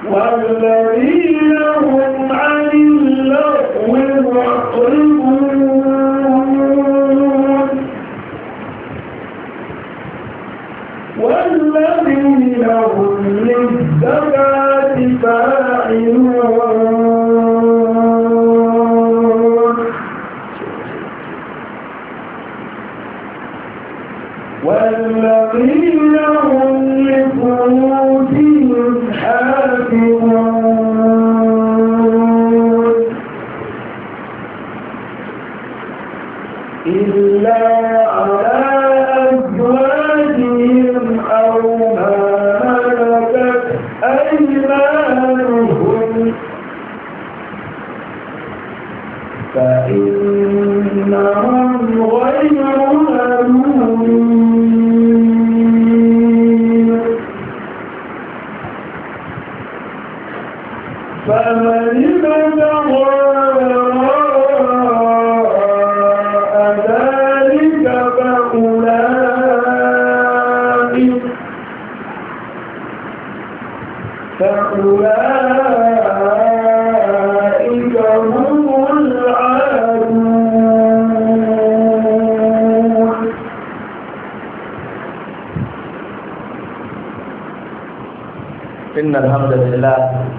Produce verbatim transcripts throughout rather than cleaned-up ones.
والذين هم عن اللغو معرضون والذين هم للزكاة فاعلون والذين هم لفروجهم حافظون إلا على أزواجهم أو ما ملكت أيمانهم فإنهم غير ملومين فمن ابتغى وراء ذلك فأولئك فأولئك هم العادون. إن الحمد لله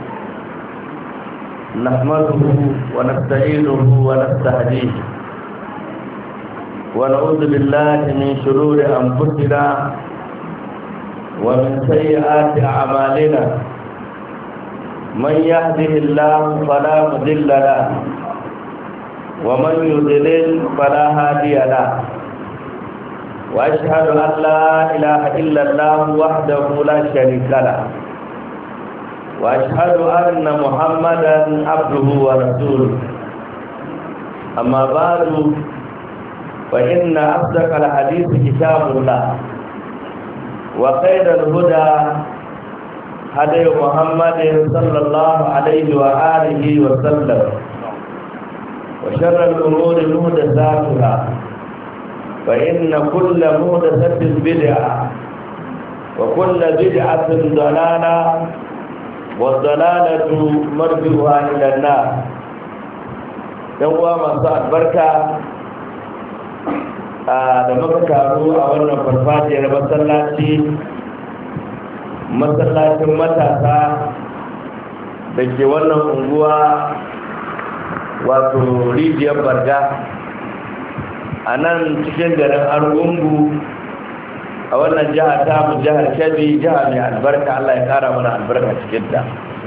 نحمده ونستعينه ونستهديه ونعوذ بالله من شرور أنفسنا ومن سيئات أعمالنا من يهده الله فلا مضل له ومن يضلل فلا هادي له وأشهد أن لا إله إلا الله وحده لا شريك له وأشهد أن محمدا عبده ورسوله أما بعد فإن أصدق الحديث كتاب الله وخير الهدى هدي محمد صلى الله عليه وآله وسلم وشر الأمور محدثاتها فإن كل محدثة بدعة وكل بدعة ضلالة والضلالة مرجوها إلى النار. يوم masu albarka da muka taru a wannan farfajiyar masallaci masallacin matasa da ke wannan unguwa wato rijiyar barga a nan cikin garin argungu a wannan jiha ta mu jihar Kebbi, jiha mai albarka. Allah ya kara mana albarka cikin ta.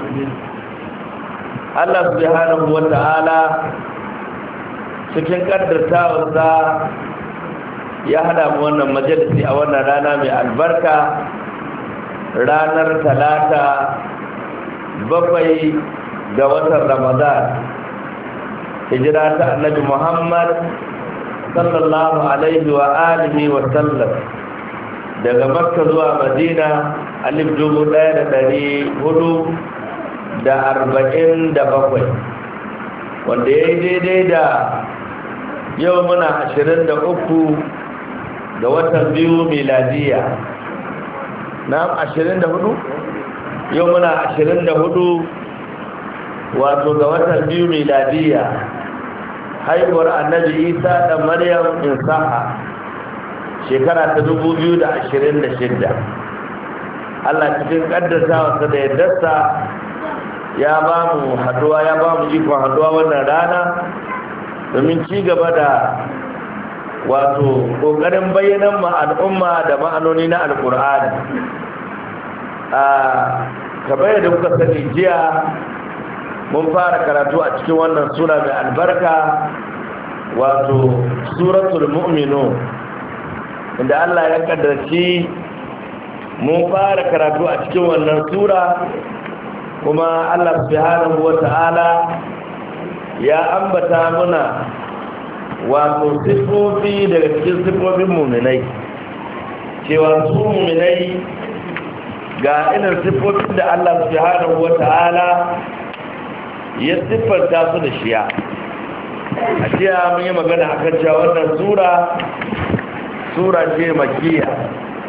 Allah subhanahu wa ta'ala cikin kaddartawarsa ya hada mu wannan majalisi a wannan rana mai albarka, ranar talata bakwai ga watan Ramadan, hijira ta annabi Muhammad sallallahu alaihi wa alihi wa sallam daga Makka zuwa Madina alif dubu ɗaya da ɗari hudu da arba'in da bakwai, wanda ya yi daidai da yau muna ashirin da uku ga watan biyu miladiya. na ashirin da hudu yau muna ashirin da hudu wato ga watan biyu miladiya, haihuwar annabi Isa da Maryam insaha shekara ta dubu biyu da ashirin da shidda. Allah cikin kaddasawarsa da yardarsa ya ba mu haduwa ya ba mu ikon haduwa wannan rana domin ci gaba da wato kokarin bayyanan ma al'umma da ma'anoni na alkur'ani. a kamar da kuka sani jiya mun fara karatu a cikin wannan sura mai albarka wato suratul mu'minun, inda Allah ya kaddarci mun fara karatu a cikin wannan sura, kuma Allah subhanahu wata'ala ya ambata muna wato sifofi daga cikin sifofin mu'minai, cewa su mu'minai ga irin sifofin da Allah subhanahu wata'ala ya siffanta su da shiya. A jiya mun yi magana akan cewa wannan sura sura ce makkiya,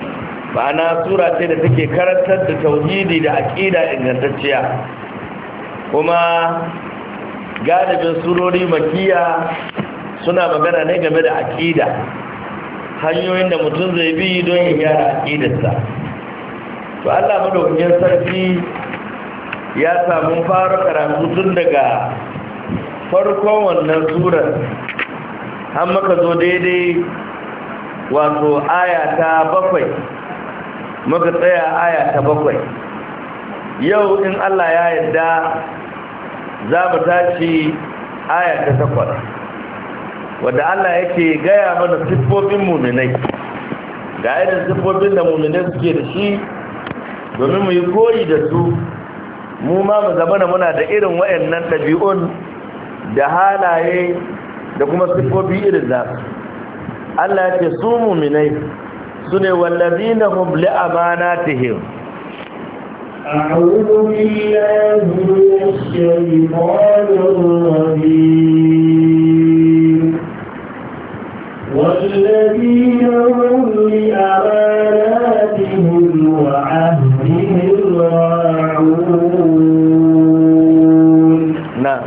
ma'ana sura ce da take karantar da tauhidi da aqida ingantacciya. Kuma galibin surori makiya suna magana ne game da aqida, hanyoyin da mutum zai bi don ya gyara aqidarsa. To Allah madaukakin sarki ya samu fara karatu tun daga farkon wannan surar har maka zo daidai wato aya ta bakwai, muka tsaya aya ta bakwai. Yau in Allah ya yarda za mu tashi aya ta takwas, wadda Allah yake gaya mana siffofin muminai, ga irin siffofin da muminai suke da shi domin mu yi koyi da su, mu ma mu zamana muna da irin wayannan ɗabi'un da halaye da kuma siffofi irin da Allah ya ce su muminai su ne wallazina hum li amanatihim. أعوذ بالله من الشيطان الرجيم والذين هم لأماناتهم وعهدهم راعون. نعم.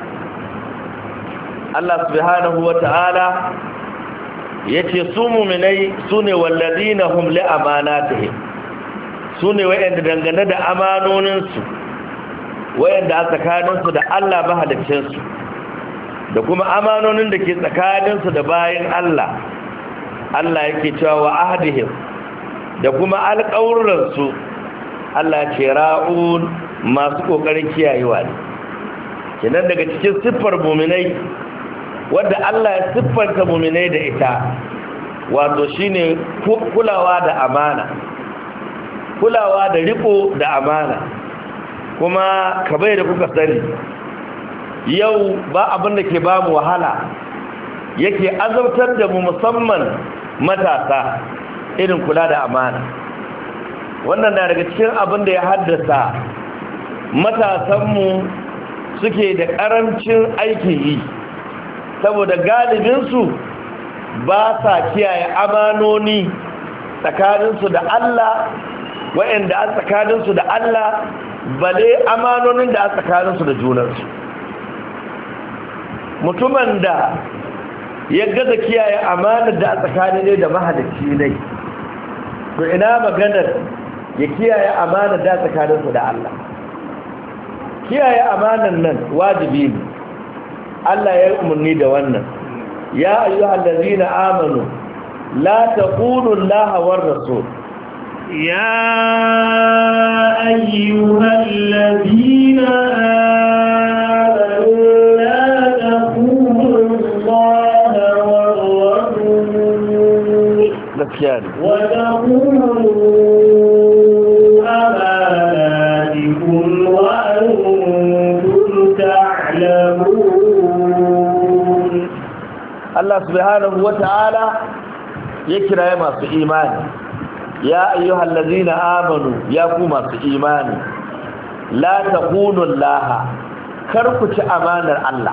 Allah subhanahu wa ta'ala yace su mu'minai sune walladina hum li amanatihim, sune wayanda dangane da amanonin su, wayanda a tsakanin su da Allah mahaliccin su, da kuma amanonin da ke tsakanin su da bayin Allah. Allah yake cewa wa ahdihim, da kuma alƙawuran su, Allah ce ra'un, masu kokarin kiyayewa ne. Kenan daga cikin siffar mu'minai wadda Allah ya siffanta muminai da ita, wato shine kulawa da amana, kulawa da riko da amana. Kuma kabai da kuka sani yau ba abin da ke bamu wahala yake azabtar da mu, musamman matasa, irin kula da amana. Wannan na daga cikin abin da ya haddasa matasanmu suke da ƙarancin aikin yi, saboda galibinsu ba sa kiyaye amanoni tsakaninsu da Allah, wa'anda a tsakaninsu da Allah, bale amanonin da a tsakaninsu da junansu. Mutumin da ya gaza kiyaye amanar da a tsakanin ne da mahalicci ne, to ina maganar ya kiyaye amanar da a tsakaninsu da Allah. Kiyaye amanar nan wajibi ne, Allah ya yi umarni da wannan. Ya ayyuhal ladzina amanu la taqulu Allaha war rasul. Ya ayyuhal ladzina amanu la taqulu Allaha war rasul. Gaskiya ne. Wa taqulu amanatikum wa antum ta'lamun. Allah subhanahu wata'ala ya kiraye masu imani, ya ayyuhal ladzina amanu, ya ku masu imani, la taqulu Allaha, kar ku ci amanar Allah.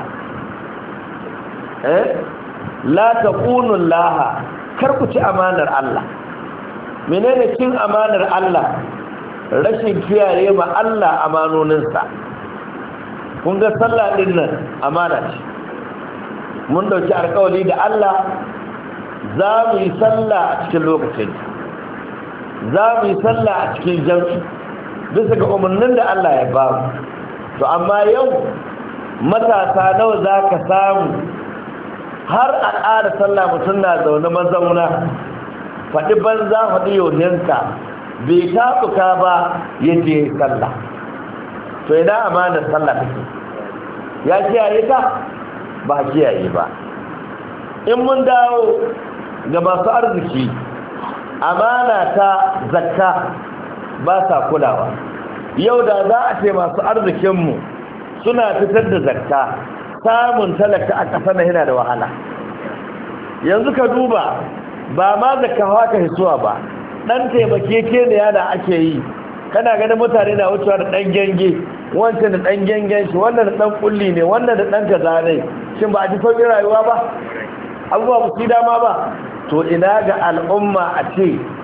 Eh la taqulu Allaha, kar ku ci amanar Allah. Menene cin amanar Allah? Rashin kiyaye ma Allah amanoninsa. Kun ga sallah din nan amana ce. Mun dauki alƙawari da Allah za mu yi sallah a cikin lokacin, za mu yi sallah a cikin jami'i bisa ga umarnin da Allah ya ba mu. To amma yau matasa nawa za ka samu har a ƙara sallah mutum na zaune mazauna, faɗi banza faɗi yohinka, bai taɓuka ba ya je sallah. To idan amanar sallah take, ya kiyaye ta? Ba kiyaye ba. In mun dawo ga masu arziki, amana ta zakka ba sa kulawa. Yau da za a ce masu arzikinmu suna fitar da zakka, samun talaka a ƙasa na yana da wahala. Yanzu ka duba, ba ma zakka haka hisuwa ba, ɗan taimake ke da yana ake yi. Kana ganin mutane na wucewa da ɗan genge, wancan da ɗan gengen shi, wannan da ɗan kulli ne, wannan da ɗan kaza ne. Shin ba a ji sauƙin rayuwa ba? Abubuwa ba su dama ba? To ina ga al'umma a ce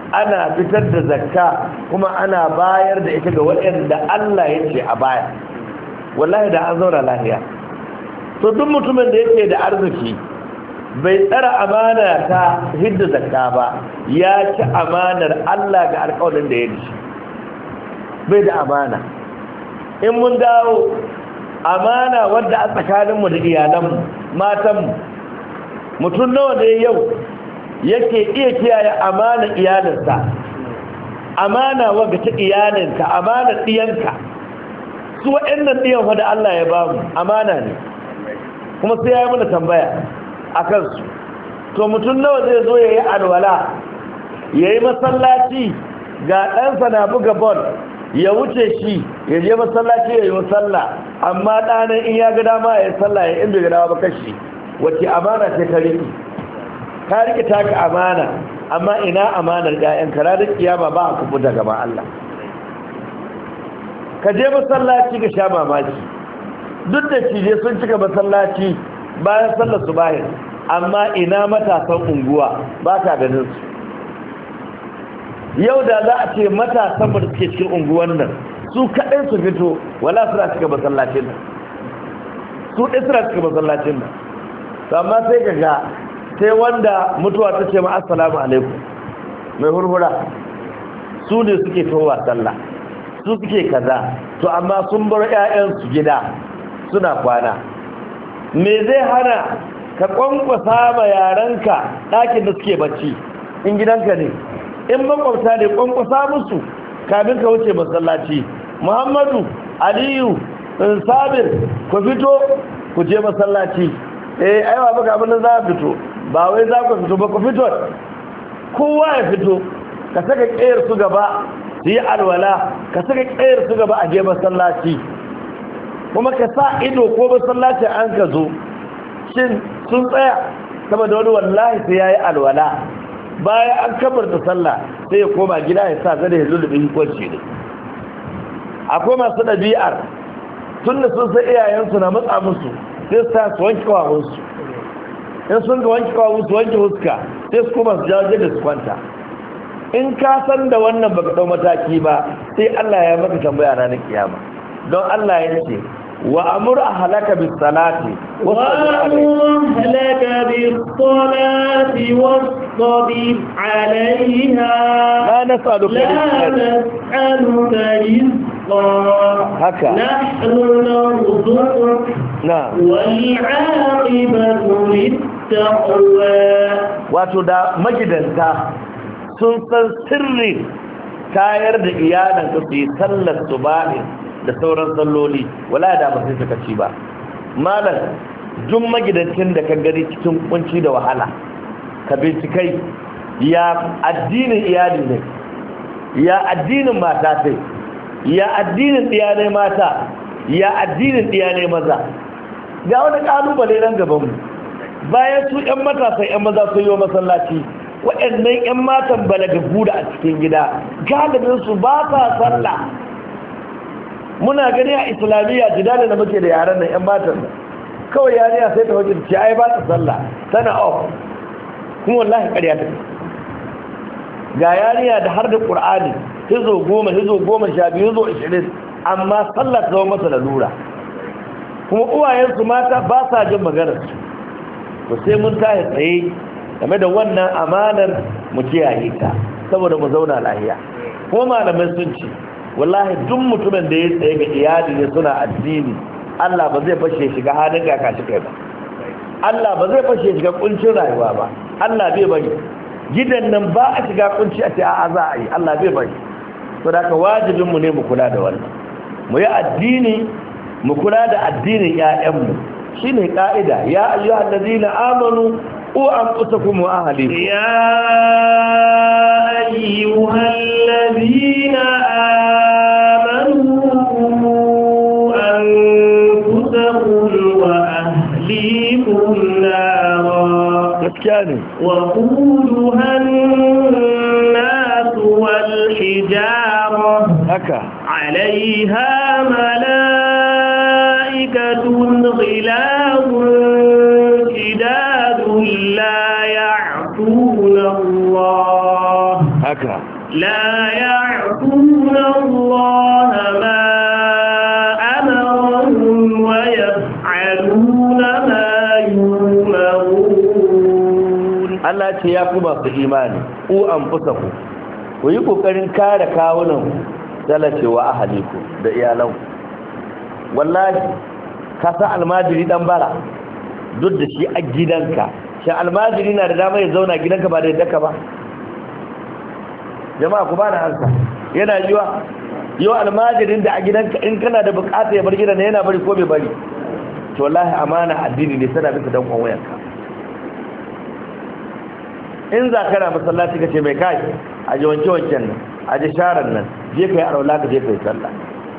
ana fitar da zakka kuma ana bayar da ita ga waɗanda Allah ya ce a baya wallahi da an zauna lahiya. to duk mutumin da yake da arziki bai tsara amana ta hidda zakka ba ya ci amanar Allah ga alƙawarin da ya ci bai da amana. in mun dawo amana wadda a tsakaninmu da iyalanmu matanmu mutum nawa ne yau yake iya kiyaye amana iyalinsa amana wadda ta iyalinka amana ɗiyanka su waɗannan ɗiyan wadda Allah ya bamu amana ne kuma sai ya yi mana tambaya a kansu. to mutum nawa zai zo ya yi alwala ya yi masallaci ga ɗansa na buga bol ya wuce shi ya je masallaci ya yi masalla amma ɗanan in ya ga dama ya yi sallah ya inda ga dama ba kashi wace amana ce ka riƙe ka riƙe taka amana amma ina amanar ƴaƴanka ranar kiyama ba a kubuta gaban Allah. ka je masallaci ka sha mamaki duk da cije sun cika masallaci bayan sallar subahin amma ina matasan unguwa ba ka ganin su. yau da za a ce matasan da suke cikin unguwan nan su kaɗai su fito wala suna cika masallacin nan su ɗai suna cika masallacin nan amma sai ka ga sai wanda mutuwa ta ce ma assalamu alaikum mai hurhura su ne suke towa sallah su suke kaza to amma sun bar 'ya'yansu gida suna kwana. me zai hana ka kwankwasa ma yaranka ɗakin da suke bacci in gidanka ne in makwabta ne kwankwasa musu kamin ka wuce masallaci. Muhammadu Aliyu Sabir ku fito ku je masallaci. eh aiwa baka abin da za a fito ba wai za ku fito ba ku fito kowa ya fito ka saka kayar su gaba su yi alwala ka saka kayar su gaba a je masallaci kuma ka sa ido ko masallaci an ka zo shin sun tsaya saboda wani wallahi sai yayi alwala bayan an kabarta sallah sai ya koma gida ya sa zai lulluɓe hukunci ne. akwai masu ɗabi'ar tun da sun sai iyayensu na matsa musu sai su ta su wanke kawawunsu in sun ga wanke kawawunsu wanke huska sai su koma su jawo da su kwanta. in ka san da wannan baka ɗau mataki ba sai Allah ya maka tambaya ranar kiyama don Allah ya ce وأمر أهلك بالصلاة وأمر أهلك بالصلاة واصطبر عليها لا نسألك لا نسألك رزقا هكا نحن نرزقك نعم والعاقبة للتقوى وتدا مجدنتا sun san sirri tayar da iyalanka su yi sallar subahin da sauran salloli wala da ba sai suka ci ba. malam duk magidancin da ka gari cikin kunci da wahala ka bincikai ya addinin iyali ne ya addinin mata sai ya addinin iyalai mata ya addinin iyalai maza. ga wani kalubale nan gaban mu bayan su ƴan matasa ƴan maza sun yi masallaci waɗannan ƴan matan balagagu da a cikin gida galibin su ba sa sallah. muna gani a islamiyya jidali da muke da yaran nan yan matan nan kawai yariya sai ta wajen ce ai ba ta sallah tana off kuma wallahi ƙarya ta ga yariya da har da qur'ani hizo goma hizo goma sha biyu hizo ishirin amma sallah ta zama masa lalura kuma uwayensu mata ba sa jin maganar su. to sai mun tashi tsaye game da wannan amanar mu kiyaye ta saboda mu zauna lafiya. kuma malamai sun ce wallahi duk mutumin da ya tsaye ga iyali ne suna addini Allah ba zai fashe shiga halin kaka shi kai ba. Allah ba zai fashe shiga kuncin rayuwa ba. Allah bai bari gidan nan ba a shiga kunci a ce a'a za a yi. Allah bai bari. to da ka wajibin mu ne mu kula da wannan mu yi addini mu kula da addinin ƴaƴanmu shine ka'ida ya ayyuhal ladina amanu qu anfusakum wa ahlikum ya ayyuhal ladina وقودها الناس والحجارة هكا عليها ملائكة غلاظ شداد لا يعصون الله هكا Allah ce ya ku masu imani ku anfusaku ku yi kokarin kare kawunan salace wa ahaliku da iyalan wallahi ka san almajiri dan bara duk da shi a gidanka shi almajiri na da dama ya zauna gidanka ba da yadda ka ba jama'a ku ba da hansa yana yiwa yau almajirin da a gidanka in kana da bukata ya bar gidan ne yana bari ko bai bari to wallahi amana addini ne tana bisa dan kwan wayanka in za kana masallaci ka ce mai kai a ji wanke wanken nan a ji sharar nan je ka yi araula ka je ka yi sallah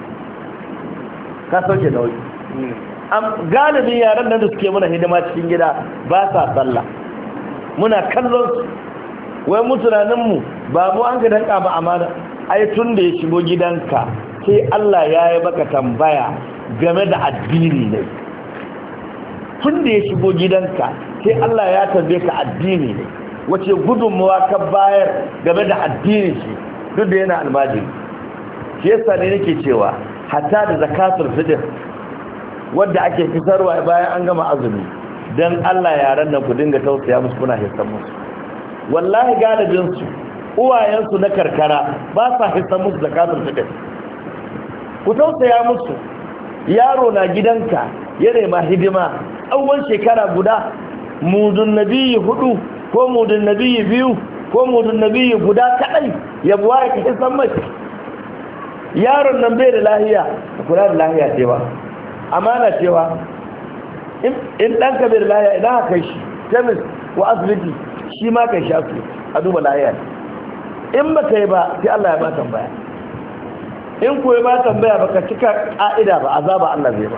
ka sauke nauyi galibin yaran nan da suke muna hidima cikin gida ba sa sallah muna kallon su wai mu tunaninmu ba mu an ka danka ba amana ai tun da ya shigo gidanka sai Allah ya yi baka tambaya game da addini ne tun da ya shigo gidanka sai Allah ya tambaye ka addini ne wace gudunmawa ka bayar game da addini shi duk da yana almajiri shi yasa ne nake cewa hatta da zakatul fitr wadda ake fitarwa bayan an gama azumi dan Allah yaran nan ku dinga tausaya musu kuna hissan musu wallahi galibin su uwayensu na karkara ba sa hissan musu zakatul fitr ku tausaya musu yaro na gidanka ya nema hidima tsawon shekara guda mudun nabiyyi hudu ko mudun nabiyyi biyu ko mudun nabiyyi guda kadai ya buwa ya hissan mace yaron nan bai da lahiya kula da lahiya ce ba amana cewa in ɗanka bai da lahiya idan aka kai shi kemis ko asibiti shi ma kai shi asibiti a duba lahiya in ba ka yi ba sai Allah ya ba tambaya in ko ya ba tambaya ba ka cika ƙa'ida ba azaba Allah zai ba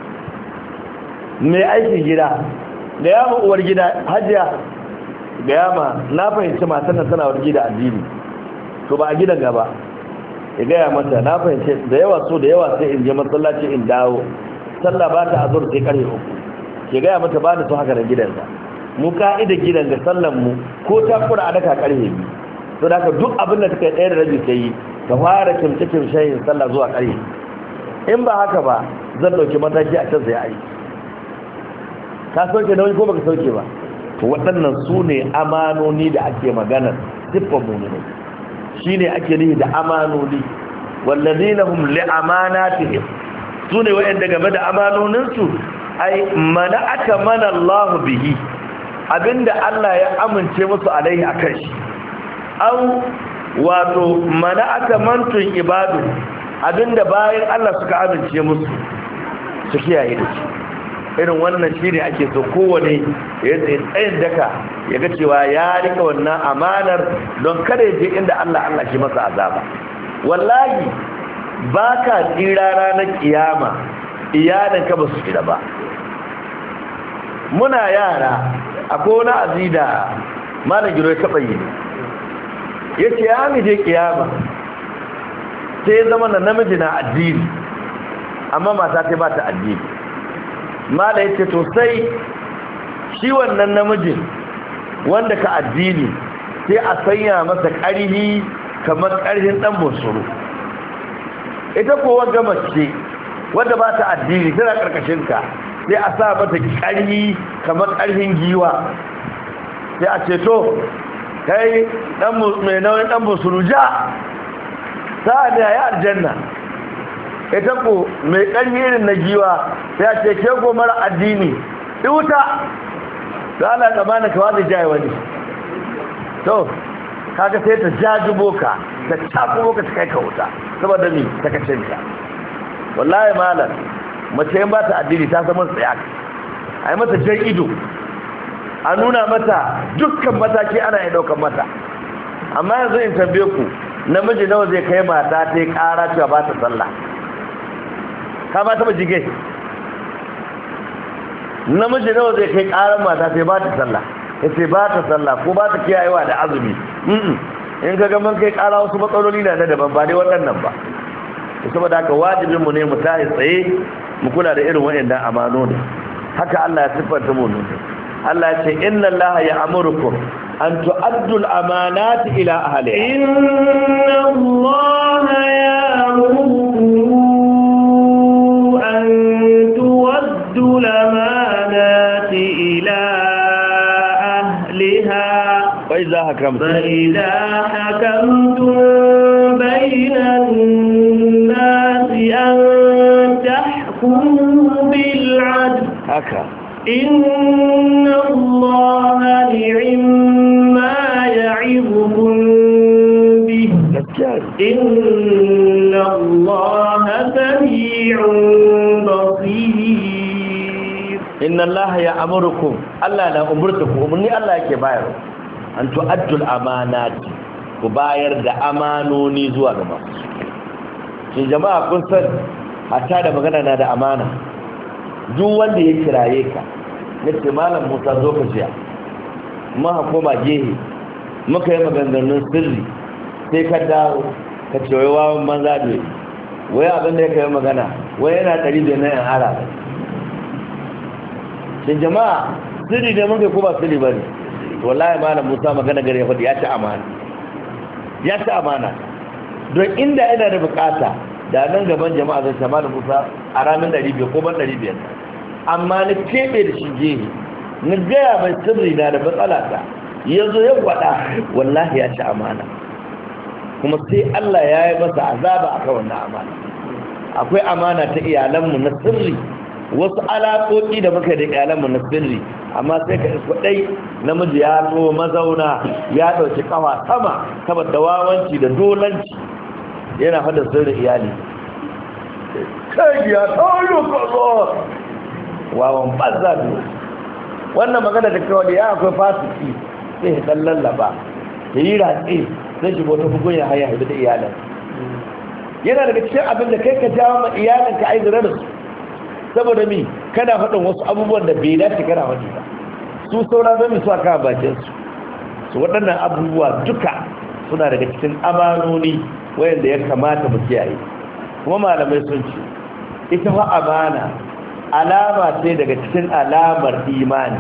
mai aikin gida da yama uwar gida hajiya ga yama na fahimci matan nan tana wargi da addini to ba a gidan gaba ya gaya mata na fahimci da yawa so da yawa sai in je masallaci in dawo sallah ba ta azur sai karfe uku ke gaya mata ba da su haka da gidansa mu ka'idar gidan ga sallan mu ko ta kura a daka karfe biyu to da duk abin da take ɗaya da rabi ta yi ta fara kimce kimce yin sallah zuwa karfe in ba haka ba zan ɗauki mataki a can sai aiki ka sauke nauyi ko baka sauke ba to waɗannan su ne amanoni da ake magana siffar mu'mini shine ake nihi da amanoni wallazina hum li amanatihim su ne waɗanda game da amanoninsu ai mana aka mana Allah bihi abinda Allah ya amince musu alaihi akan shi au wato mana aka mantun ibadu abinda bayan Allah suka amince musu su kiyaye da shi irin wannan shine ake so kowane ya tsayin daka ya ga cewa ya rika wannan amanar don kada ya je inda Allah Allah shi masa azaba wallahi ba ka tsira ranar kiyama iyalinka ba su tsira ba muna yara akwai wani azida malam giro ya taɓa yi ne ya ce ya mije kiyama sai ya zama na namiji na addini amma mata ta ba ta addini malam ya ce to sai shi wannan namijin wanda ka addini sai a sanya masa ƙarhi kamar ƙarhin ɗan bunsuru ita kowa gama ce wadda ba ta addini tana karkashinka sai a sa mata ƙarhi kamar ƙarhin giwa sai a ce to kai mai nauyin ɗan musuruja sa'a ne a yi aljanna ita ko mai ƙarhi irin na giwa sai a ce ke ko mara addini ɗuta da ana tsammanin kawa zai jaye wani to kaga sai ta jajubo ka ta cakubo ka ta kai ka wuta saboda mi ta kashe ka wallahi malam mace in ba ta addini ta zama tsaya a yi mata jan ido a nuna mata dukkan mataki ana yi daukan mata amma yanzu in tambaye ku namiji nawa zai kai mata ta yi kara cewa ba ta sallah ka ba ta majige namiji nawa zai kai karan mata ta ba ta sallah ya ce ba ta sallah ko ba ta kiyayewa da azumi in ka gaban kai kara wasu matsaloli na da daban ba dai waɗannan ba saboda haka wajibinmu ne mu tashi tsaye mu kula da irin waɗannan amanoni haka Allah ya siffanta mu Allah ya ce inna Allah ya amurukum an tu'addu al-amanati ila ahliha inna Allah ya'muru an tu'addu al-amanati ila ahliha fa'iza hakamtum fa'iza hakamtum bainan nasi an tahkumu bil 'adl haka inna allaha ni'ma ya'idukum bihi inna allaha sami'un basir inna allaha ya'murukum Allah na umurtukum umurni Allah yake bayar an tu'addul amanati ku bayar da amanoni zuwa ga masu shin jama'a kun san hatta da magana na da amana duk wanda ya kiraye ka nace malam Musa zo ka jiya muka koma gehe muka yi maganganun sirri sai ka dawo ka ce wai wawan banza ne wai abin da ya kai magana wai yana ɗari da na yan ara shin jama'a sirri ne muka ko ba sirri ba ne wallahi malam Musa magana gare ya faɗi ya ci amana ya ci amana don inda ina da bukata da nan gaban jama'a zai sama da Musa a ranar ɗari biyar ko ban ɗari biyar amma ni keɓe da shi gehe ni gaya mai sirri na da matsala ta ya zo ya faɗa wallahi ya ci amana kuma sai Allah ya yi masa azaba a kan wannan amana akwai amana ta iyalanmu na sirri wasu alaƙoƙi da muka da iyalanmu na sirri amma sai ka iska ɗai namiji ya zo mazauna ya ɗauki ƙafa sama saboda wawanci da dolanci yana hada sirrin iyali kai ya tawo ka zo wawan bazza ne wannan magana da kawai ya akwai fasiki sai dan lallaba ya yi ratsi sai shi bota bugun ya haya da iyalan yana daga cikin abin da kai ka jawo ma iyalan ka aizura da su saboda mi kana faɗin wasu abubuwan da bai dace kana faɗi ba su saura zai su aka bakin su su waɗannan abubuwa duka suna daga cikin amanoni wayanda ya kamata mu kiyaye kuma malamai sun ce ita fa amana alama ce daga cikin alamar imani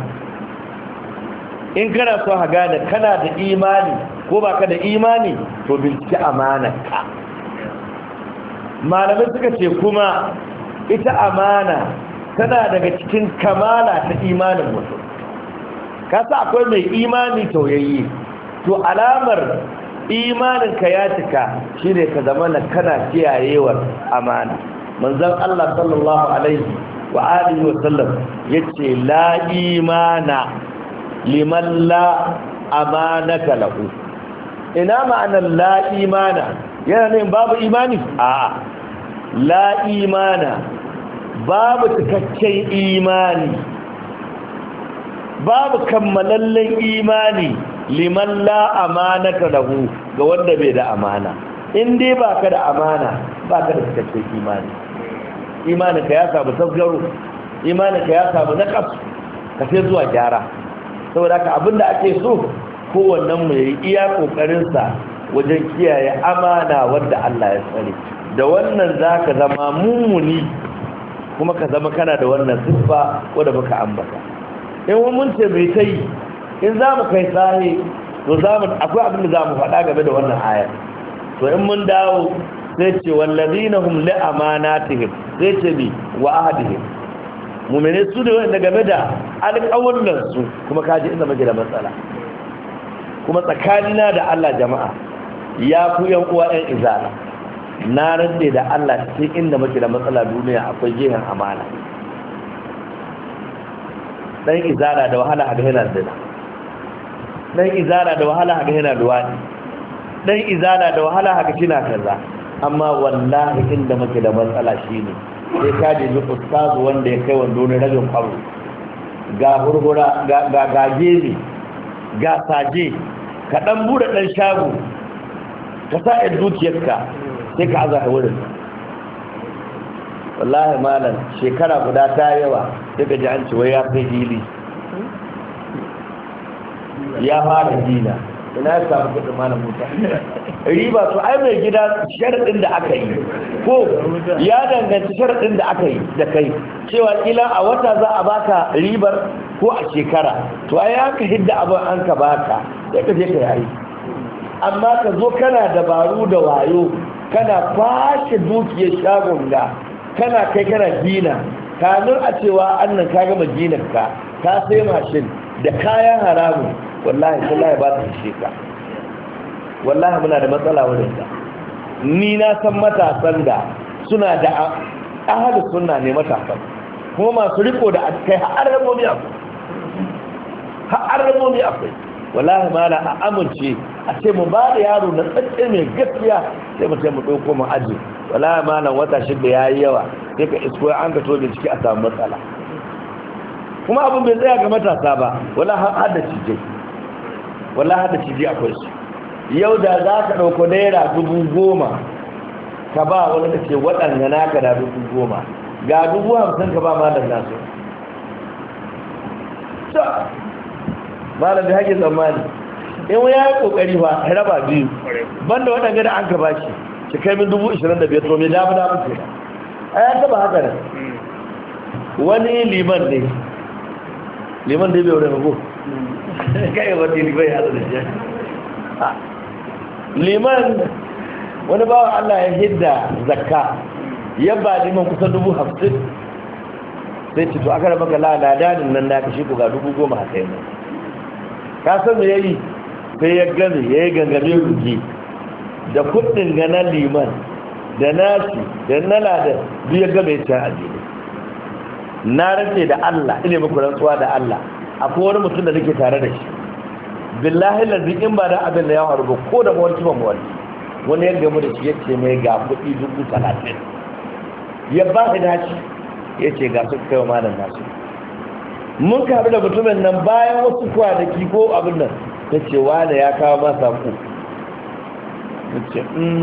in kana so ka gane kana da imani ko baka da imani to bincike amanarka malamai suka ce kuma ita amana tana daga cikin kamala ta imanin mutum kasa akwai mai imani tauyayye to alamar imaninka ya cika shine ka zama na kana kiyayewar amana manzon Allah sallallahu alaihi wa alihi wa sallam yace la imana liman la amanata lahu ina ma'anar la imana yana ne babu imani a la imana babu cikakken imani babu kammalallen imani liman la amanata lahu ga wanda bai da amana in dai baka da amana baka da cikakken imani imaninka ya samu tasgaro imaninka ya samu naqas ka sai zuwa gyara saboda haka abinda ake so kowannen mu yayi iya kokarin sa wajen kiyaye amana wanda Allah ya tsare da wannan zaka zama mumuni kuma ka zama kana da wannan siffa wanda muka ambata in mun ce mai tai in zamu kai sahi to zamu akwai abin da zamu faɗa game da wannan ayar to in mun dawo sai ce wallazina hum li amanatihim sai ce bi wa ahdihim mu'mine su ne wanda game da alƙawallan su kuma kaji inda muke da matsala kuma tsakanina da Allah jama'a ya ku yan uwa ɗan izala na rande da Allah cikin inda muke da matsala duniya akwai gehen amana dan izala da wahala a ga yana zina dan izala da wahala a ga yana duwani dan izala da wahala a ga kina kaza amma wallahi inda muke da matsala shine sai ka ji ustazu wanda ya kai wando ne rajin kwaro ga hurhura ga ga gagemi ga saje ka dan bude dan shago ka sa ɗan dukiyarka sai ka azaka wurin wallahi malam shekara guda ta yawa sai ka ji an ce wai ya kai hili ya fara dina ina ya samu kudin malam Musa riba to ai mai gida sharadin da aka yi ko ya danganci sharadin da aka yi da kai cewa kila a wata za a baka ribar ko a shekara to ai aka hidda abin an ka baka sai ka je ka yi amma ka zo kana dabaru da wayo kana kwashe dukiyar shagon ga kana kai kana gina kanun a cewa annan ka gama ginarka ka sai mashin da kayan haramu wallahi wallahi ba ta ishe ka wallahi muna da matsala wurin ta ni na san matasan da suna da ahli sunna ne matasan kuma masu riko da kai har rabomi akwai har rabomi akwai wallahi mala a amince a ce mu ba da yaro na tsatse mai gaskiya sai mu sai mu dauko mu aje wallahi mala wata shida yayi yawa sai ka isko an ga to da ciki a samu matsala kuma abin bai tsaya ga matasa ba wallahi har da cije wallahi har da cije akwai su yau da za ka dauko naira dubu goma ka ba wani da ce waɗanda naka da dubu goma ga dubu hamsin ka ba malam nasu malam da haƙe tsammani in wani ya yi ƙoƙari ba ya raba biyu banda waɗanda da an ka ba shi shi kai min dubu ishirin da biyar to mai damu damu ke a ya taɓa haka nan wani liman ne liman da ya bai wurin rago kai wani liman ya zai shi liman wani bawa Allah ya hidda zakka ya ba liman kusan dubu hamsin sai ce to aka raba ka laladanin nan na kashe ku ga dubu goma haka yi ka san me yayi sai ya gane ya yi gangame rugi da kudin gana liman da nashi da na ladan duk ya gama ya can addini na rantse da Allah ina muku rantsuwa da Allah akwai wani mutum da nake tare da shi billahi lazi in ba da abin da ya faru ba ko da mawarki ba mawarki wani ya gamu da shi ya ce mai ga kuɗi dubu talatin ya ba shi dace ya ce ga su kai wa malam nasu mun kaɗu da mutumin nan bayan wasu kwanaki ko abin nan ta ce wane ya kawo masa ku ta ce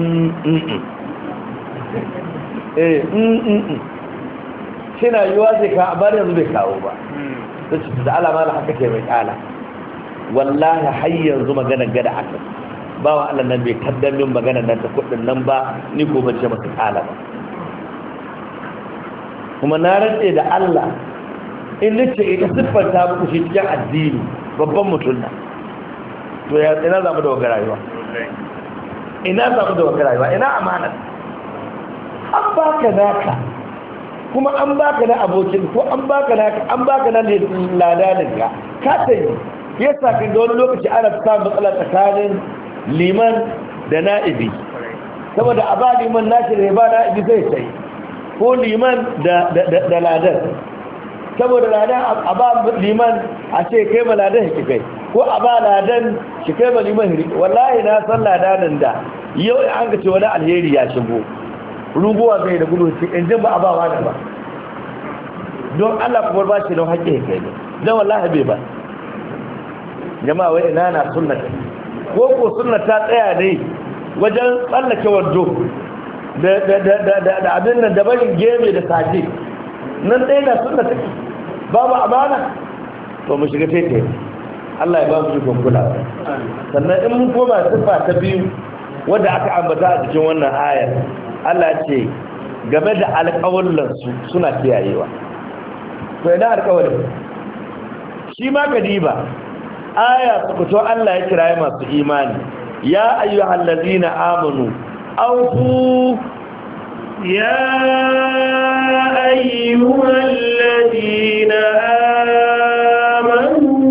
eh shi na yiwuwa zai ka abar yanzu bai kawo ba ta ce da alama da haka ke mai kala wallahi har yanzu magana gada aka ba wa Allah nan bai kaddamin magana nan ta kudin nan ba ni ko bace masa kala ba kuma na rantse da Allah in nace ita siffanta muku shi cikin addini babban mutum na to ya ina za mu da wata rayuwa ina za mu da wata rayuwa ina amana an baka naka kuma an baka na abokin ko an baka naka an baka na ladaninka ka tayi yasa kan ga wani lokaci ana samun matsala tsakanin liman da na'ibi saboda a ba liman nashi da ya ba na'ibi zai sai ko liman da ladan saboda ladan a ba liman a ce kai ma ladan shi kai ko a ba ladan shi kai ma liman hiri wallahi na san ladanin da yau an ga ce wani alheri ya shigo ruguwa zai da gudu ce in jin ba a ba wani ba don Allah kuma ba shi don haƙƙi ya kai ne don wallahi bai ba jama'a wai ina na sunnata ko ko sunnata tsaya ne wajen tsallake wando da abin nan da barin geme da saje nan ɗaya na sunnata babu amana to mu shiga tete Allah ya ba mu jikon kula sannan in mun koma sifa ta biyu wadda aka ambata a cikin wannan ayar Allah ce game da alƙawallansu suna kiyayewa to ina alƙawalin shi ma kadiba aya su fito Allah ya kiraye masu imani ya ayyuhal ladina amanu awfu ya ayyuhal ladina amanu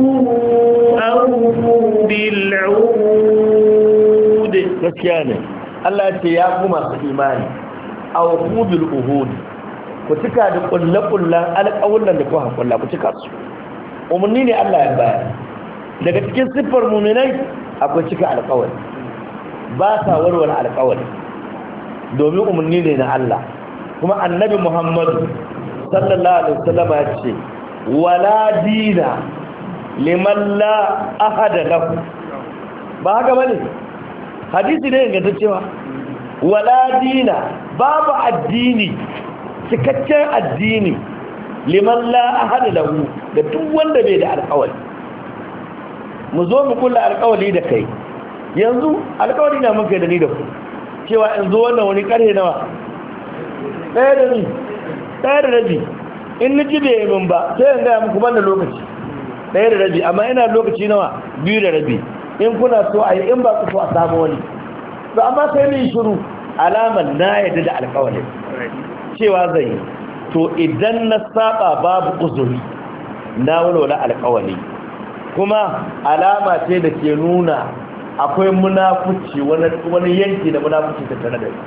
awfu bil 'ud gaskiya ne Allah ya ce ya ku masu imani awfu bil uhud ku cika da kullakullan alƙawullan da ku hakulla ku cika su umarni ne Allah ya bayar daga cikin siffar muminai akwai cika alƙawari ba sa warware alƙawari domin umarni ne na Allah kuma annabi Muhammadu sallallahu alaihi wasallam ya ce wala dina liman la ahada lahu ba haka bane hadisi ne ga cewa wala dina babu addini cikakken addini liman la ahada lahu da duk wanda bai da alƙawari mu zo mu kula alƙawari da kai yanzu alƙawari na muka da ni da ku cewa in zo wannan wani ƙarhe nawa ɗaya da ni ɗaya da rabi in ni ji bai min ba sai in gaya muku banda lokaci ɗaya da rabi amma ina lokaci nawa biyu da rabi in kuna so a yi in ba ku so a samu wani to amma sai ni shiru alamar na yadda da alƙawari cewa zai yi to idan na saba babu uzuri na walwala alƙawari kuma alama ce da ke nuna akwai munafuci wani yanki da munafuci ta tare da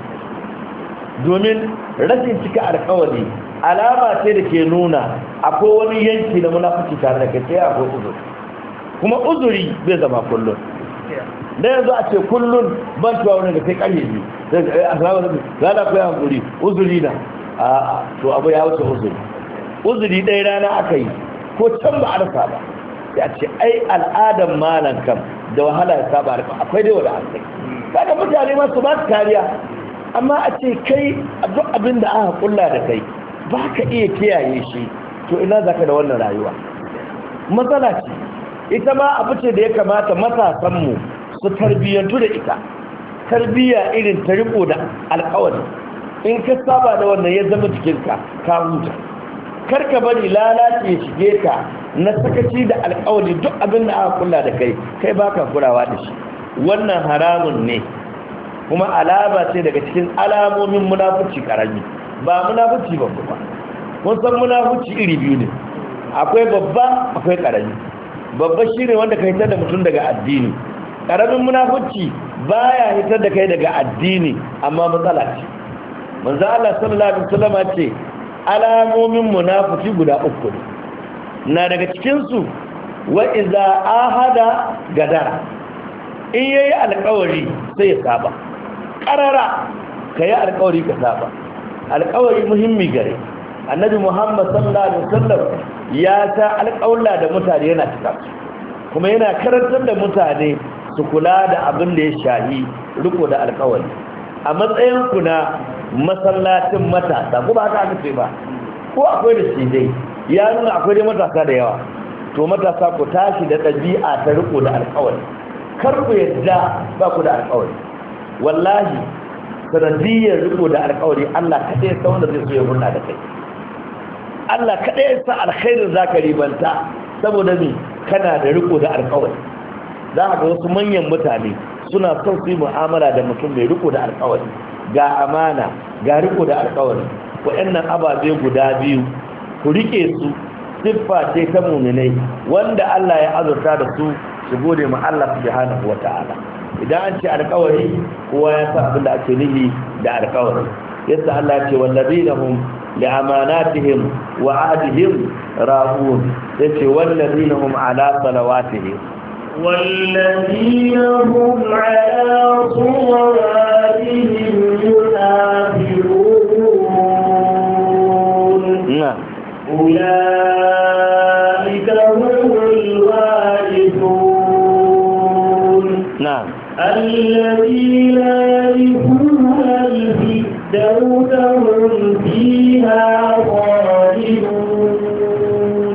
domin rashin cika alkawari alama ce da ke nuna akwai wani yanki da munafuci tare da kai sai akwai uzuri kuma uzuri bai zama kullum da yanzu a ce kullum ban tuwa wani da kai karye biyu a salamu za na kuwa hankuri uzuri na a to abu ya wuce uzuri uzuri ɗaya rana aka yi ko can ba a rasa ba ya ce ai al'adar malan kam da wahala ya saba da akwai dai wada hankali kaga mutane ma su ba su kariya amma a ce kai duk abin da aka kulla da kai ba ka iya kiyaye shi to ina za ka da wannan rayuwa matsala ce ita ma abu ce da ya kamata matasanmu su tarbiyyantu da ita tarbiyya irin ta riko da alkawari in ka saba da wannan ya zama jikinka ka huta karka bari lalace ya shige ka na sakaci da alkawari duk abin da aka kula da kai kai baka kulawa da shi wannan haramun ne kuma alama ce daga cikin alamomin munafici karami ba munafici ba kuma mun san munafici iri biyu ne akwai babba akwai karami babba shine wanda ka hitar da mutum daga addini karamin munafici baya hitar da kai daga addini amma matsala ce manzo Allah sallallahu alaihi wasallam ce alamomin munafiki guda uku ne na daga cikin su wa iza ahada gadara in yayi alƙawari sai ya saba karara kai alƙawari ka saba alƙawari muhimmi gare annabi Muhammad sallallahu alaihi wasallam ya ta alƙawla da mutane yana cika kuma yana karantar da mutane su kula da abin da ya shahi riko da alƙawari a matsayin ku na masallacin matasa ko ba haka aka ce ba ko akwai da shi dai ya nuna akwai dai matasa da yawa to matasa ku tashi da ɗabi'a ta riko da alƙawari kar ku yadda ba ku da alƙawari wallahi sanadiyyar riko da alƙawari Allah kaɗai ya san wanda zai so ya murna da kai Allah kaɗai ya sa alkhairin zaka ribanta saboda me kana da riko da alƙawari za ka ga wasu manyan mutane suna son su yi mu'amala da mutum mai riko da alƙawari ga amana ga riko da alƙawari waɗannan ababe guda biyu ku rike su siffa ce ta mu'minai wanda Allah ya azurta da su su gode ma Allah subhanahu wata'ala idan an ce alƙawari kowa ya san abin da ake nufi da alƙawari yasa Allah ya ce wallazina hum li'amanatihim wa ahdihim ra'un yace wallazina hum ala salawatihim والذين هم على صلواتهم يحافظون نعم أولئك هم الوارثون نعم الذين يرثون الفردوس هم فيها خالدون.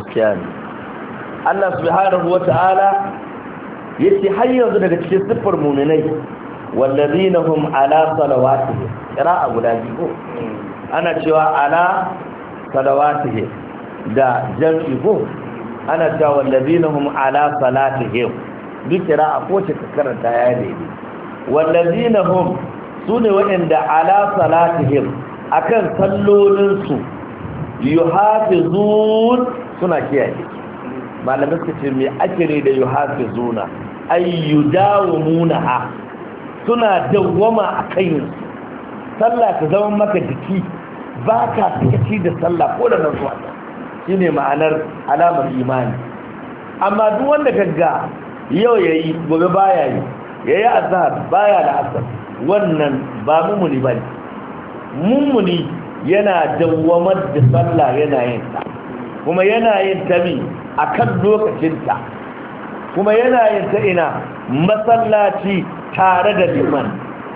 Allah subhanahu wata'ala yace har yanzu daga cikin siffar mu'minai wallazina hum ala salawatihim qira'a guda biyu ana cewa ala salawatihim da jam'i ko ana cewa wallazina hum ala salatihim duk qira'a ko ce ka karanta ya daidai wallazina hum sune waɗanda ala salatihim akan sallolin su yuhafizun suna kiyaye malamai suka ce me ake ne da yuhafizuna ay yudawimunaha suna dawwama akan sallah ta zama maka jiki baka sakaci da sallah ko da nan zuwa shine ma'anar alamar imani amma duk wanda kaga yau yayi gobe baya yi yayi azhar baya da asar wannan ba mumuni bane mumuni yana dawwamar da sallah yana yin ta kuma yana yin ta mi akan lokacinta kuma yana yin ta ina masallaci tare da liman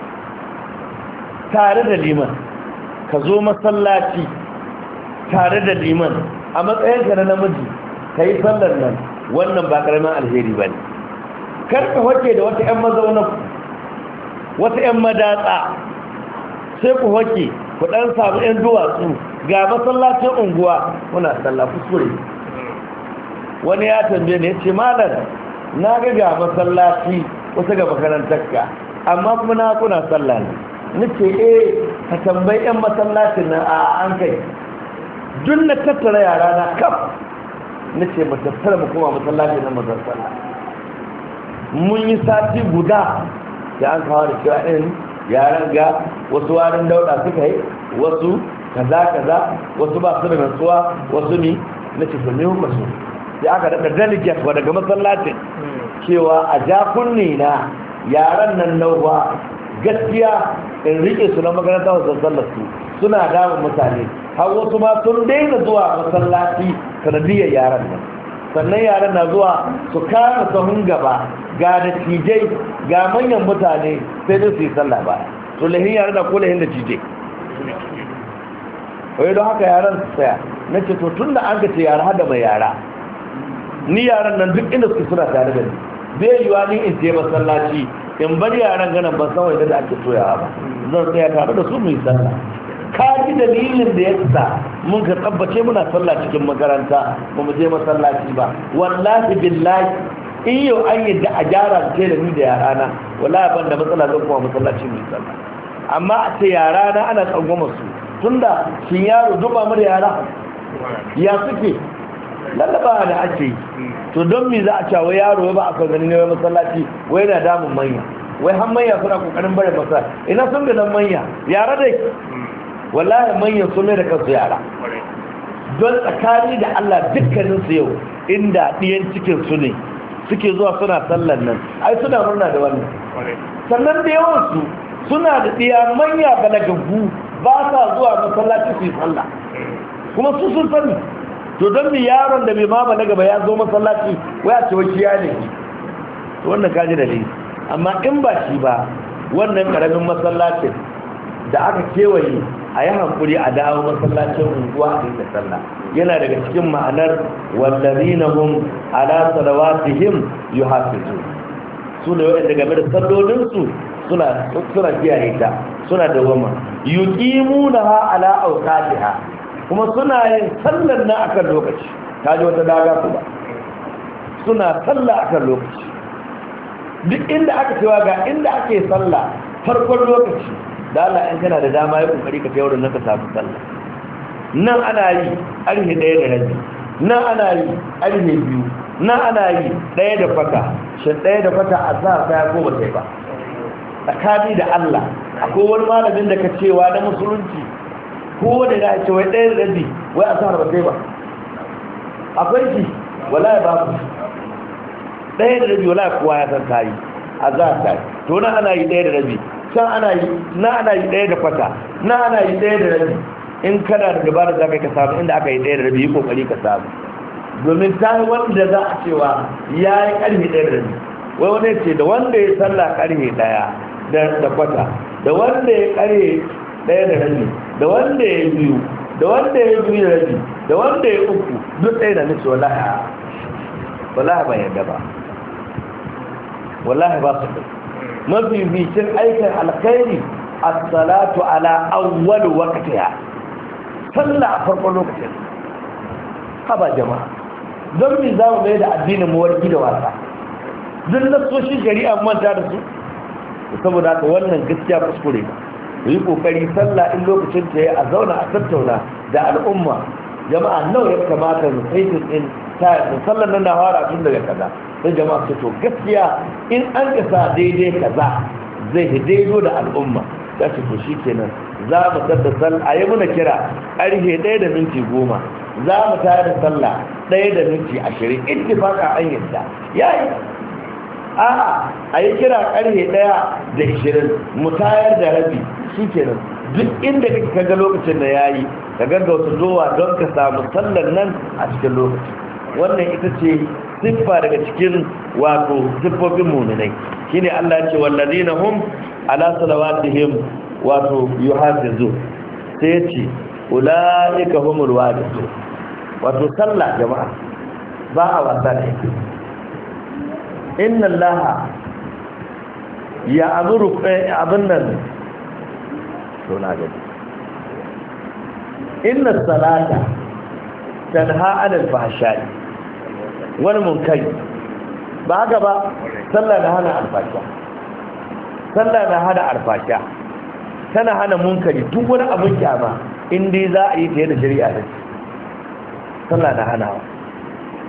tare da liman ka zo masallaci tare da liman a matsayinka na namiji ka yi sallar nan wannan ba karamin alheri ba ne karka hoke da wata 'yan mazaunan wata 'yan madatsa sai ku hoke ku ɗan samu 'yan duwatsu ga masallacin unguwa muna sallah kuskure wani ya tambaye ne ya ce malam na ga ga masallaci wata ga makarantarka amma kuma na kuna sallah ne nace eh ka tambayi 'yan masallacin nan a an kai duk na tattara yara na kaf na ce mu tattara mu kuma masallaci na mazan sallah. Mun yi sati guda da an kawo da cewa ɗin yaran ga wasu warin dauɗa suka yi, wasu kaza kaza, wasu ba su da nasuwa, wasu ni na ce su ne huka su. Sai aka daɗa delegate wa daga masallacin cewa a ja kunne na yaran nan nauwa gaskiya in rike su na makaranta wasu sallar su suna damun mutane, har wasu ma sun daina zuwa masallaci sanadiyar yaran nan. Sannan yaran na zuwa su kama sahun gaba ga da cijai ga manyan mutane sai dai su yi sallah ba. To lahin yaran na ko lahin da cijai wai don haka yaran su tsaya na ce to tun da an ka ce yara hada mai yara, ni yaran nan duk inda suke suna tare da ni bai yiwa ni in je masallaci in bar yaran ganin ban san wanda da ake toyawa ba, zan tsaya tare da su mu yi sallah. Ka ji dalilin da ya sa mun ka tabbace muna sallah cikin makaranta ba mu je masallaci ba. Wallahi billahi in yau an yi da a gyara ce da ni da yarana wallahi ban da matsala zan kuma masallaci mu yi sallah. Amma a ce yarana ana tsangwama su tunda shin yaro duba mu da yara ya suke lallaba da ake yi. To don me za a cewa yaro ba a kan gani ne wai masallaci wai na damun manya, wai har manya suna kokarin bare masa ina sun ga nan manya yara dai wallahi manyan sun mai da kansu yara. Don tsakani da Allah dukkanin su yau inda ɗiyan cikin su ne suke zuwa suna sallan nan ai suna murna da wannan. Sannan da yawan su suna da ɗiya manya balagaggu ba sa zuwa masallaci su yi sallah kuma su sun sani. To don mi yaron da bai ma balaga ba ya zo masallaci wai a ce wai shi ya ne to wannan kaji dalili. Amma in ba shi ba wannan karamin masallacin da aka kewaye a yi hankuri a dawo masallacin unguwa a inda sallah yana daga cikin ma'anar wallazina hum ala salawatihim yuhafizun. Su ne wanda game da sallolinsu suna suna kiyaye ta suna dawama yuqimunaha ala awqatiha kuma suna yin sallar na akan lokaci. Kaji wata daga kuma suna sallah akan lokaci. Duk inda aka cewa ga inda ake sallah farkon lokaci da Allah in kana da dama ya kokari ka kai wurin nan ka samu sallah. Nan ana yi arhe ɗaya da rabi, nan ana yi arhe biyu, nan ana yi ɗaya da fata, shi ɗaya da fata a za ta ya koma sai ba. Tsakani da Allah akwai wani malamin da ka cewa na musulunci ko da ya ce wai ɗaya da rabi wai a sa ba sai ba. Akwai shi wallahi ba ku ɗaya da rabi wallahi kowa ya san tayi a za ta yi. To nan ana yi ɗaya da rabi, can ana yi na ana yi ɗaya da kwata, na ana yi ɗaya da rabi. In kana da dabara za ka samu inda aka yi ɗaya da rabi yi kokari ka samu, domin ta yi wanda za a cewa ya yi ƙarfe ɗaya da rabi. Wai wani ce da wanda ya salla ƙarfe ɗaya da kwata, da wanda ya ƙarfe ɗaya da rabi, da wanda ya biyu, da wanda ya biyu da rabi, da wanda ya uku duk ɗaya da nace wallahi wallahi ban yadda ba, wallahi ba su ɗaya. Mafificin aikin alkhairi as-salatu ala awwal waqtiha, sallah a farkon lokacin. Haba jama'a, don me za mu mai da addinin mu warki da wasa? Duk nasoshin shari'a manta da su. Saboda haka wannan gaskiya kuskure ba. Ku yi kokari sallah in lokacin ta yi a zauna a tattauna da al'umma. Jama'a nawa ya kamata mu sai din ta sallar nan da fara tun daga kaza. Sai jama'a su to gaskiya in an kasa daidai kaza zai daido da al'umma. Ya ce to shi kenan za mu tada sallah a yi muna kira ƙarfe ɗaya da minti goma, za mu tayar da sallah ɗaya da minti ashirin ittifaka an yadda ya yi. A'a a yi kira ƙarfe ɗaya da ashirin mu tayar da rabi shi kenan. Duk inda kake kaga lokacin da ya yi ka gaggauta zuwa don ka samu sallar nan a cikin lokaci. Wannan ita ce siffa daga cikin wato siffofin mu'minai. Shine Allah ya ce wallazina hum ala salawatihim wato yuhafizu. Sai ya ce ulaika humul warithun. Wato sallah jama'a ba a wasa da ita. Inna Allah ya amuru abin nan to na gani. Inna salata tanha anil fahsha'i wani munkari. Ba haka ba, sallah na hana alfasha, sallah na hana alfasha, tana hana munkari duk wani abin kyama in dai za a yi ta yadda shari'a da sallah na hanawa.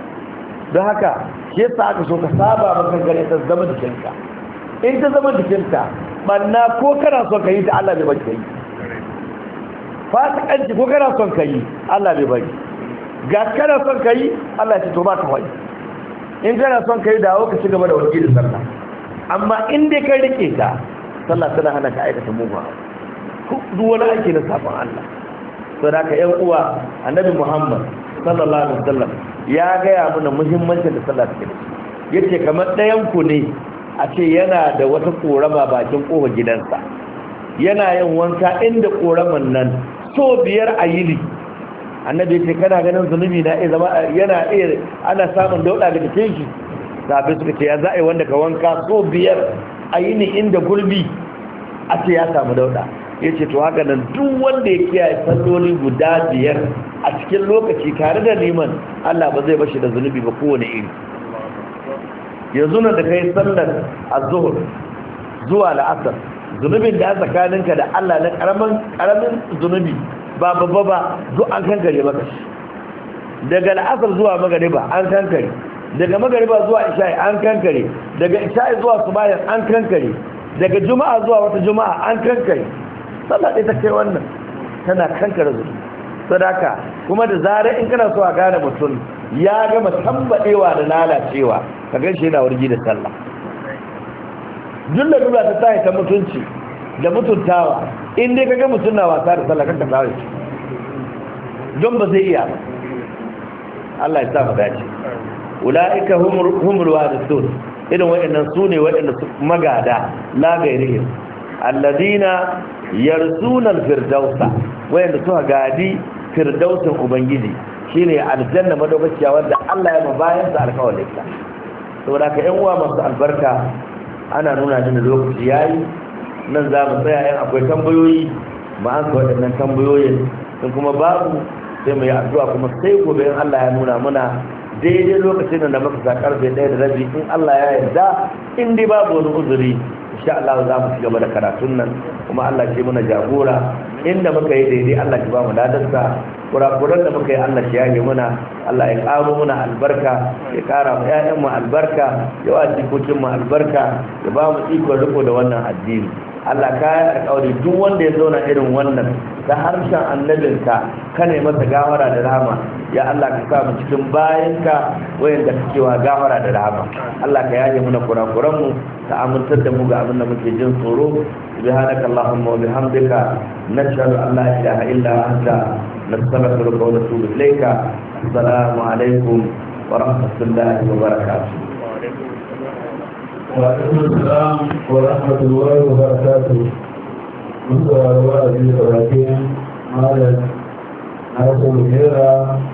don haka shi yasa aka so ka saba maka gare ta zama jikinka. In ta zama jikinka banna ko kana son ka yi ta Allah bai bari ka yi, fasikanci ko kana son ka yi Allah bai bari, ga kana son ka yi Allah ya ce to ba ka wani. In kana son ka yi dawo ka ci gaba da warki da sallah, amma in dai ka rike ta sallah tana hana ka aikata mugun duk wani aiki na sabon Allah. Sai da ka yan uwa annabi Muhammad sallallahu alaihi wasallam ya gaya mana muhimmancin da sallah take. Yace kamar ɗayan ku ne a ce yana da wata korama bakin kofar gidansa, yana yin wanka inda koraman nan so biyar a yini. Annabi yace kana ganin zunubi na iya zama yana iya ana samun dauda daga cikin shi. Sahabbai suka ce ya za a yi wanda ka wanka so biyar a yini inda gurbi a ce ya samu dauda. Ya ce to haka nan duk wanda ya kiyaye salloli guda biyar a cikin lokaci tare da liman Allah ba zai bashi da zunubi ba kowane iri. Yanzu nan da kai sallar az-zuhr zuwa la'asar, zunubin da tsakaninka da Allah na karamin karamin zunubi ba babba ba duk an kankare maka shi. Daga la'asar zuwa magariba an kankare, daga magariba zuwa isha'i an kankare, daga isha'i zuwa subahin an kankare, daga juma'a zuwa wata juma'a an kankare. Sallah ɗaya ta kai wannan tana kankare zuwa sadaka. Kuma da zarar in kana so a gane mutum ya gama tambadewa da lalacewa ka gan shi yana wargi da sallah. Duk da dula ta tahi ta mutunci da mutuntawa in dai kaga mutum na wasa da sallah kanka tsare shi don ba zai iya ba. Allah ya sa mu dace. Ulaika humul humul warithun, irin waɗannan sune waɗanda magada la gairihim alladina yarsunan firdausa, wayanda suka gadi firdausin ubangiji shine aljanna madaukakiya wanda Allah ya mabayan sa alƙawarin sa. Saboda ka ƴan uwa masu albarka ana nuna da lokaci yayi, nan za mu tsaya yan akwai tambayoyi ba an ka waɗannan tambayoyin sun kuma babu sai mu yi addu'a kuma sai gobe in Allah ya nuna muna daidai lokacin da muka sa karfe ɗaya da rabi in Allah ya yarda, in dai babu wani uzuri insha Allah za mu ci gaba da karatun nan kuma Allah ke muna jagora inda muka yi daidai Allah ki ba mu dadarsa, kurakuran da muka yi Allah ki yage muna, Allah ya karo muna albarka, ya kara mu ƴaƴan mu albarka, ya wa jikokin mu albarka, ya ba mu iko riko da wannan addini. Allah ka yi alƙawari duk wanda ya zauna irin wannan ta harshen annabinka ka ne masa gawara da rahama, ya Allah ka sa mu cikin bayanka wayanda kake wa gawara da rahama. Allah ka yaje muna kurakuran mu, ka amintar da mu ga abin da muke jin tsoro. subhanaka allahumma wa bihamdika nashhadu an la ilaha illa anta nastaghfiruka wa natubu ilayka. Assalamu alaikum wa rahmatullahi wa barakatuh. وعليكم السلام ورحمة الله وبركاته. من سؤال وعلى ذي الرحيم مالا نرسل إلى